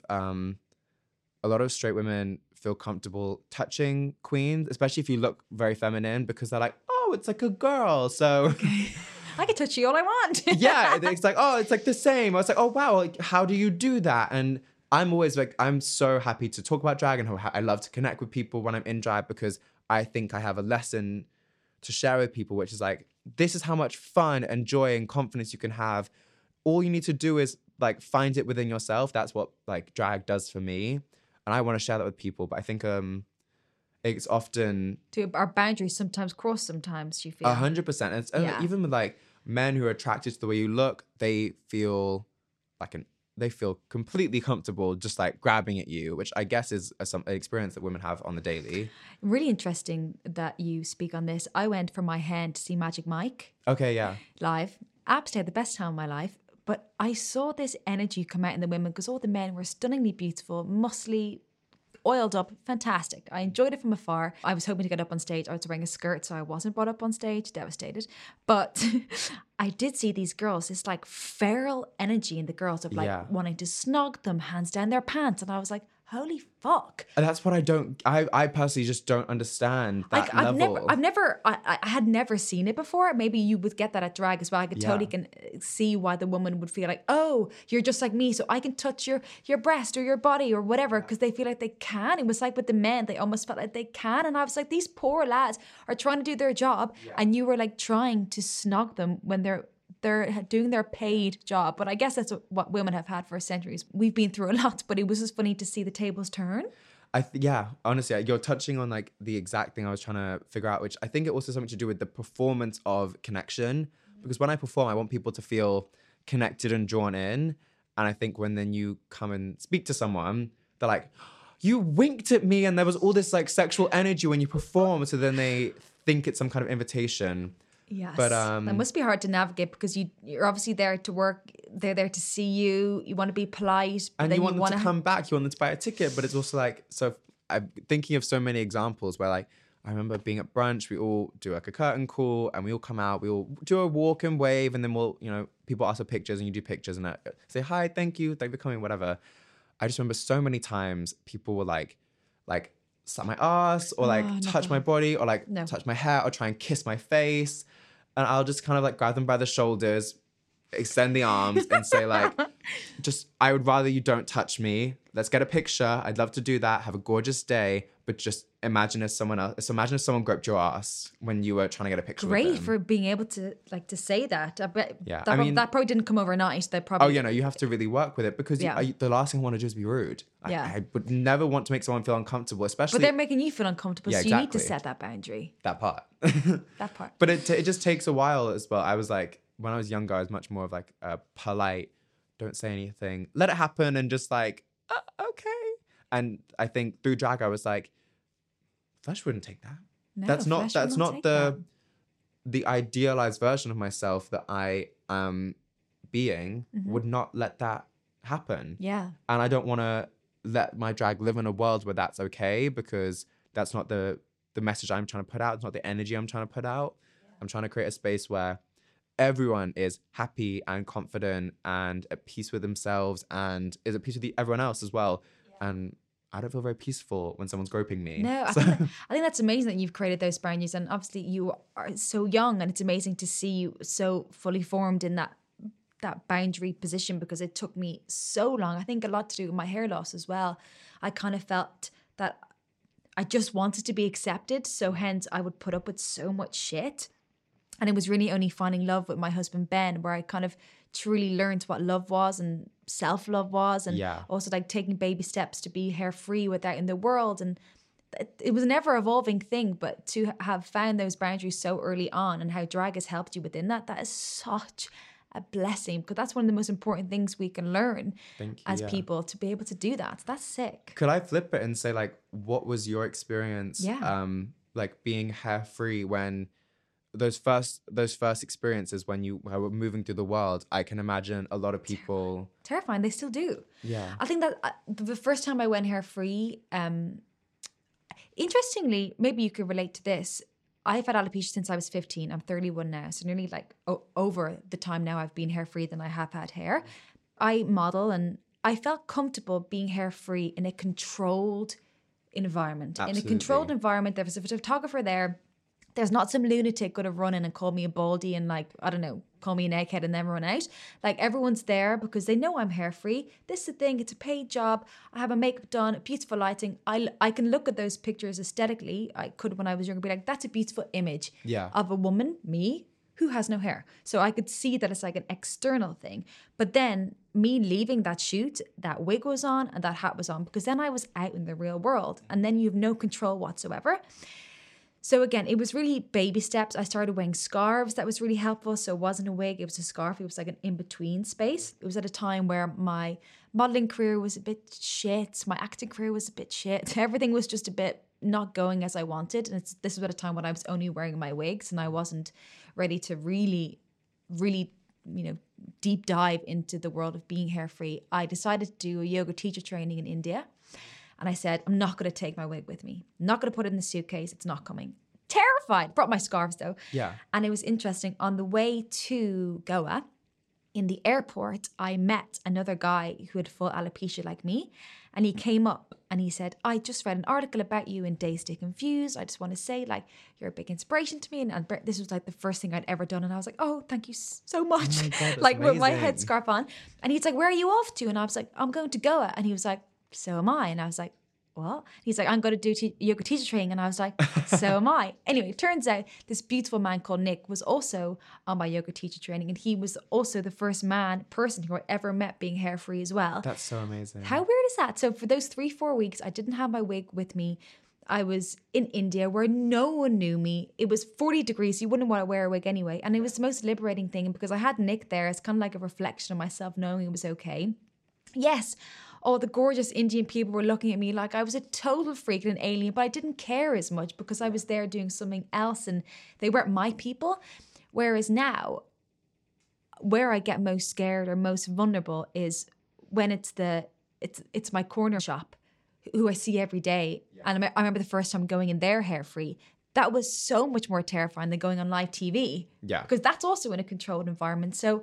straight women feel comfortable touching queens, especially if you look very feminine, because they're like, oh, it's like a girl. So
I can touch you all I want.
Yeah, it's like, oh, it's like the same. I was like, oh, wow, like, how do you do that? And I'm always like, I'm so happy to talk about drag, and how I love to connect with people when I'm in drag, because I think I have a lesson to share with people, which is like, this is how much fun and joy and confidence you can have. All you need to do is like find it within yourself. That's what like drag does for me. And I want to share that with people. But I think it's often
To our boundaries sometimes cross sometimes, you feel.
100%. It's
Yeah.
even with like men who are attracted to the way you look, they feel like they feel completely comfortable just like grabbing at you, which I guess is an experience that women have on the daily.
Really interesting that you speak on this. I went for my hand to see Magic Mike
Okay, yeah.
live. Absolutely had the best time of my life. But I saw this energy come out in the women because all the men were stunningly beautiful, muscly, oiled up, fantastic. I enjoyed it from afar. I was hoping to get up on stage. I was wearing a skirt, so I wasn't brought up on stage, devastated. But I did see these girls, this like feral energy in the girls of like
Yeah.
wanting to snog them, hands down their pants. And I was like, holy fuck.
And that's what I personally just don't understand that level.
I had never seen it before. Maybe you would get that at drag as well. I could totally
Yeah.
can see why the woman would feel like, oh, you're just like me, so I can touch your breast or your body or whatever, because they feel like they can. It was like with the men, they almost felt like they can. And I was like, these poor lads are trying to do their job, and you were like trying to snog them when they're doing their paid job. But I guess that's what women have had for centuries. We've been through a lot, but it was just funny to see the tables turn.
Yeah, honestly, you're touching on like the exact thing I was trying to figure out, which I think it also has something to do with the performance of connection. Because when I perform, I want people to feel connected and drawn in. And I think when then you come and speak to someone, they're like, you winked at me and there was all this like sexual energy when you perform. So then they think it's some kind of invitation.
Yes,
But,
that must be hard to navigate because you're obviously there to work. They're there to see you. You want to be polite, but
And
then
you want them
want
to come back. You want them to buy a ticket. But it's also like, so I'm thinking of so many examples where like, I remember being at brunch, we all do like a curtain call and we all come out, we all do a walk and wave, and then we'll, people ask for pictures and you do pictures and say, hi, thank you for coming, whatever. I just remember so many times people were like slap my ass or like touch my body or like touch my hair or try and kiss my face. And I'll just kind of like grab them by the shoulders, extend the arms and say like, I would rather you don't touch me. Let's get a picture. I'd love to do that. Have a gorgeous day. But just imagine if someone grabbed your ass when you were trying to get a picture with
great
them.
for being able to say that.
Yeah,
that probably didn't come overnight. That probably.
Oh, yeah, no, you have to really work with it because the last thing I want to do is be rude. I would never want to make someone feel uncomfortable, especially.
But they're making you feel uncomfortable,
Yeah,
so you need to
exactly.
set that boundary.
That part.
That part.
But it just takes a while as well. I was like, when I was younger, I was much more of like a polite, don't say anything, let it happen, and just like, okay. And I think through drag, I was like, Flesh wouldn't take that.
No,
that's
Flesh will
not
take
the
that.
idealized version of myself that I am being would not let that happen.
Yeah.
And I don't want to let my drag live in a world where that's okay, because that's not the message I'm trying to put out. It's not the energy I'm trying to put out. I'm trying to create a space where everyone is happy and confident and at peace with themselves and is at peace with everyone else as well. Yeah. And I don't feel very peaceful when someone's groping me.
No, I think that's amazing that you've created those boundaries. And obviously you are so young, and it's amazing to see you so fully formed in that boundary position, because it took me so long. I think a lot to do with my hair loss as well. I kind of felt that I just wanted to be accepted. So hence I would put up with so much shit. And it was really only finding love with my husband, Ben, where I kind of truly learned what love was and self-love was, and also like taking baby steps to be hair-free without in the world. And it was an ever-evolving thing, but to have found those boundaries so early on and how drag has helped you within that is such a blessing, because that's one of the most important things we can learn as people, to be able to do that. That's sick.
Could I flip it and say, like, what was your experience like being hair-free when those first experiences when you were moving through the world? I can imagine a lot of people
terrifying. They still do.
Yeah.
I think that the first time I went hair free, interestingly, maybe you could relate to this. I've had alopecia since I was 15. I'm 31 now, so nearly like over the time now I've been hair free than I have had hair. I model, and I felt comfortable being hair free in a controlled environment.
Absolutely.
In a controlled environment, there was a photographer there. There's not some lunatic going to run in and call me a baldy and, like, I don't know, call me an egghead and then run out. Like, everyone's there because they know I'm hair free. This is the thing. It's a paid job. I have my makeup done, beautiful lighting. I can look at those pictures aesthetically. I could, when I was younger, be like, that's a beautiful image of a woman, me, who has no hair? So I could see that it's like an external thing. But then me leaving that shoot, that wig was on and that hat was on, because then I was out in the real world, and then you have no control whatsoever. So again, it was really baby steps. I started wearing scarves. That was really helpful. So it wasn't a wig, it was a scarf. It was like an in-between space. It was at a time where my modeling career was a bit shit. My acting career was a bit shit. Everything was just a bit not going as I wanted. And this was at a time when I was only wearing my wigs and I wasn't ready to really, deep dive into the world of being hair free. I decided to do a yoga teacher training in India. And I said, I'm not going to take my wig with me. I'm not going to put it in the suitcase. It's not coming. Terrified. Brought my scarves though.
Yeah.
And it was interesting. On the way to Goa, in the airport, I met another guy who had full alopecia like me. And he came up and he said, I just read an article about you in Dazed Stay Confused. I just want to say, like, you're a big inspiration to me. And this was like the first thing I'd ever done. And I was like, oh, thank you so much.
Oh my God, that's
like with my
amazing.
headscarf on. And he's like, where are you off to? And I was like, I'm going to Goa. And he was like, so am I. And I was like, what? He's like, I'm going to do yoga teacher training. And I was like, so am I. Anyway, it turns out this beautiful man called Nick was also on my yoga teacher training. And he was also the first person who I ever met being hair free as well.
That's so amazing.
How weird is that? So for those 3-4 weeks, I didn't have my wig with me. I was in India where no one knew me. It was 40 degrees. So you wouldn't want to wear a wig anyway. And it was the most liberating thing because I had Nick there. It's kind of like a reflection of myself knowing it was okay. Yes, all the gorgeous Indian people were looking at me like I was a total freak and an alien, but I didn't care as much because I was there doing something else and they weren't my people. Whereas now, where I get most scared or most vulnerable is when it's my corner shop who I see every day. Yeah. And I remember the first time going in their hair free. That was so much more terrifying than going on live TV.
Yeah.
Because that's also in a controlled environment. So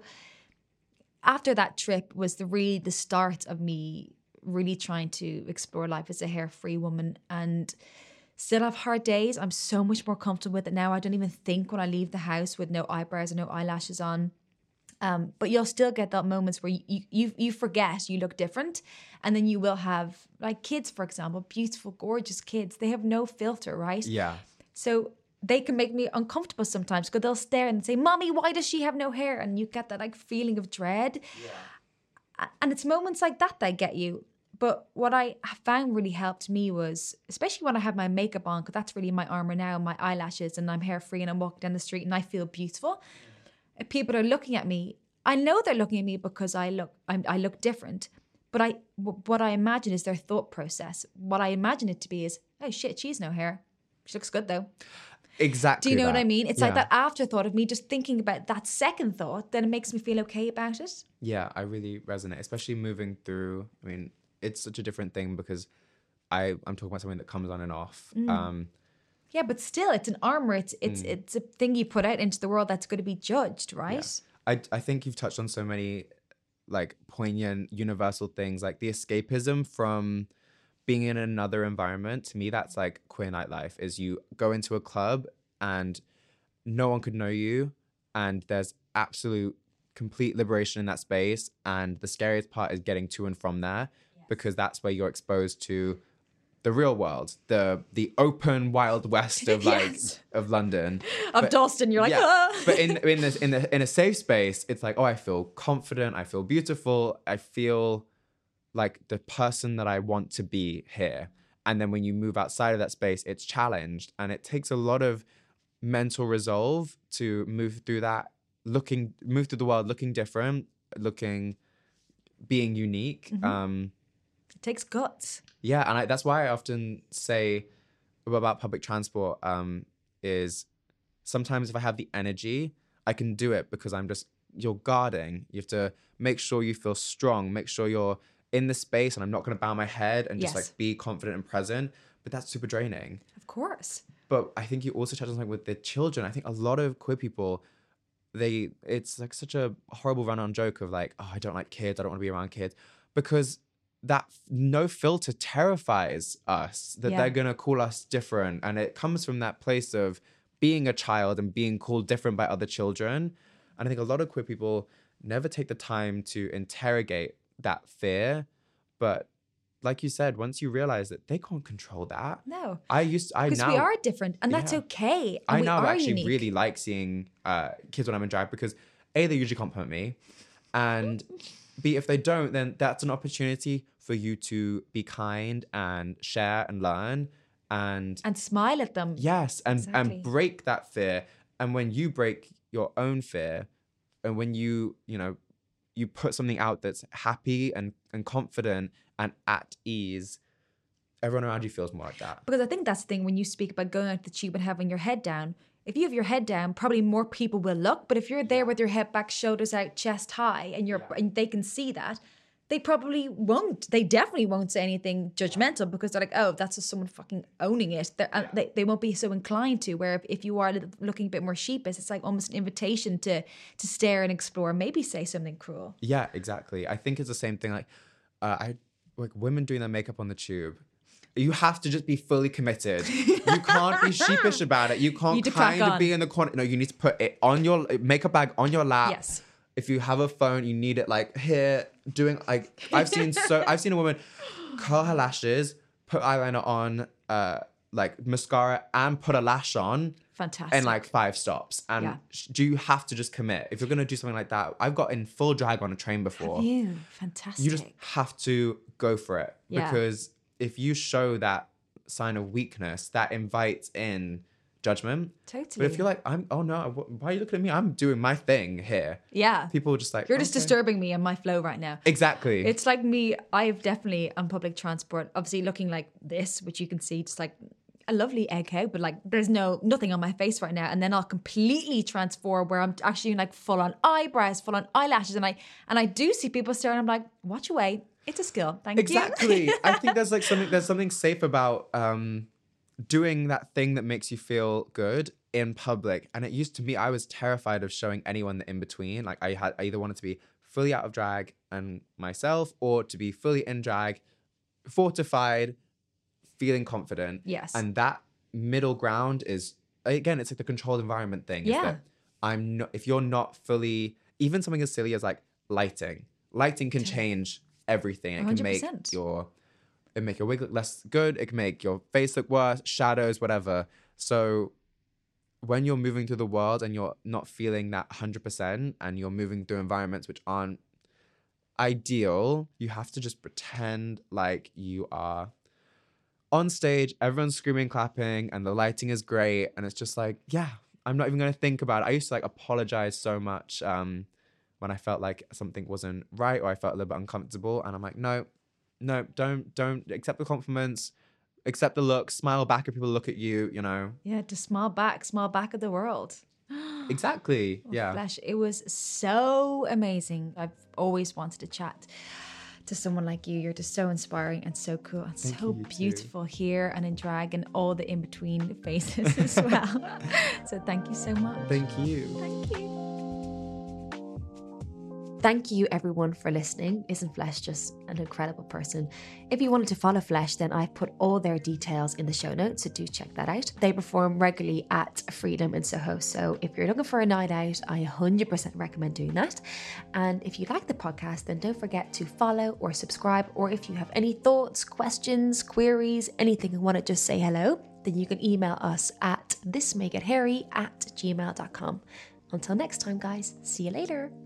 after that trip was the start of me really trying to explore life as a hair-free woman, and still have hard days. I'm so much more comfortable with it now. I don't even think when I leave the house with no eyebrows or no eyelashes on. But you'll still get that moments where you forget you look different. And then you will have, like, kids, for example, beautiful, gorgeous kids. They have no filter, right?
Yeah.
So they can make me uncomfortable sometimes because they'll stare and say, Mommy, why does she have no hair? And you get that like feeling of dread. Yeah. And it's moments like that get you. But what I found really helped me was, especially when I have my makeup on, because that's really my armor now, my eyelashes, and I'm hair free and I'm walking down the street and I feel beautiful. If people are looking at me, I know they're looking at me because I look different. But what I imagine is their thought process. What I imagine it to be is, oh shit, she's no hair. She looks good though.
Exactly.
Do you know
that.
what I mean? It's
Yeah.
like that afterthought of me just thinking about that second thought, then it makes me feel okay about it.
Yeah, I really resonate, especially moving through. I mean, it's such a different thing because I'm talking about something that comes on and off.
Yeah, but still, it's an armor. It's a thing you put out into the world that's going to be judged, right?
Yeah. I think you've touched on so many like poignant, universal things, like the escapism from being in another environment. To me, that's like queer nightlife. Is you go into a club and no one could know you, and there's absolute complete liberation in that space. And the scariest part is getting to and from there, because that's where you're exposed to the real world, the open wild west of like
Yes.
of London,
Of Dalston, you're like,
yeah.
ah.
But in a safe space, it's like, oh, I feel confident, I feel beautiful, I feel like the person that I want to be here. And then when you move outside of that space, it's challenged, and it takes a lot of mental resolve to move through that, move through the world looking different, being unique.
It takes guts.
Yeah, and that's why I often say about public transport is sometimes if I have the energy, I can do it because you're guarding. You have to make sure you feel strong, make sure you're in the space and I'm not going to bow my head and just
Yes.
like be confident and present. But that's super draining.
Of course.
But I think you also touched on something with the children. I think a lot of queer people, it's like such a horrible run-on joke of like, oh, I don't like kids, I don't want to be around kids. Because that no filter terrifies us, that they're going to call us different. And it comes from that place of being a child and being called different by other children. And I think a lot of queer people never take the time to interrogate that fear, but like you said, once you realize that they can't control that.
No.
Because
Because we are different, and that's
Yeah.
okay. And
I
we
now
are
actually
unique.
really like seeing kids when I'm in drag because A, they usually compliment me, and B, if they don't, then that's an opportunity for you to be kind and share and learn and
smile at them.
yes, and
Exactly.
break that fear. And when you break your own fear, and when you put something out that's happy and confident and at ease, everyone around you feels more like that.
Because I think that's the thing when you speak about going out the tube and having your head down. If you have your head down, probably more people will look. But if you're there with your head back, shoulders out, chest high, and they can see that, they probably won't. They definitely won't say anything judgmental because they're like, oh, that's just someone fucking owning it. They won't be so inclined to. Where if you are looking a bit more sheepish, it's like almost an invitation to stare and explore, maybe say something cruel.
Yeah, exactly. I think it's the same thing. Like women doing their makeup on the tube. You have to just be fully committed. You can't be sheepish about it. You can't
need to crack
kind of
on.
be in the corner. No, you need to put it on your makeup bag on your lap.
Yes.
If you have a phone, you need it like here. Doing like I've seen a woman curl her lashes, put eyeliner on, like mascara, and put a lash on.
Fantastic.
In like 5 stops. And
Yeah.
do you have to just commit? If you're going to do something like that, I've got in full drag on a train before.
You fantastic.
You just have to go for it.
Yeah.
Because if you show that sign of weakness, that invites in judgment.
Totally.
But if you're like, why are you looking at me? I'm doing my thing here.
Yeah.
People are just like,
You're just
okay.
disturbing me and my flow right now.
Exactly.
It's like me, I've definitely on public transport, obviously looking like this, which you can see just like a lovely egghead, but like there's nothing on my face right now. And then I'll completely transform where I'm actually doing like full on eyebrows, full on eyelashes. And I do see people staring. I'm like, watch away. It's a skill. Thank
Exactly.
you.
I think there's something safe about doing that thing that makes you feel good in public. And it used to be, I was terrified of showing anyone the in between. Like I either wanted to be fully out of drag and myself, or to be fully in drag, fortified, feeling confident.
Yes.
And that middle ground is, again, it's like the controlled environment thing. is
Yeah.
that if you're not fully, even something as silly as like lighting can change everything. It can make
100%.
it make your wig look less good. It can make your face look worse, shadows, whatever. So when you're moving through the world and you're not feeling that 100% and you're moving through environments which aren't ideal, you have to just pretend like you are on stage, everyone's screaming, clapping, and the lighting is great. And it's just like, yeah, I'm not even going to think about it. I used to like apologize so much when I felt like something wasn't right or I felt a little bit uncomfortable. And I'm like, no, don't accept the compliments, accept the looks, smile back if people look at you,
Yeah, to smile back at the world.
Exactly. Yeah.
Flesh, it was so amazing. I've always wanted to chat to someone like you. You're just so inspiring and so cool and so beautiful here and in drag and all the in-between phases as well. So thank you so much.
Thank you.
Thank you.
Thank you everyone for listening. Isn't Flesh just an incredible person? If you wanted to follow Flesh, then I've put all their details in the show notes, so do check that out. They perform regularly at Freedom in Soho, so if you're looking for a night out, I 100% recommend doing that. And if you like the podcast, then don't forget to follow or subscribe, or if you have any thoughts, questions, queries, anything you want to just say hello, then you can email us at thismaygetharry@gmail.com. Until next time, guys, see you later.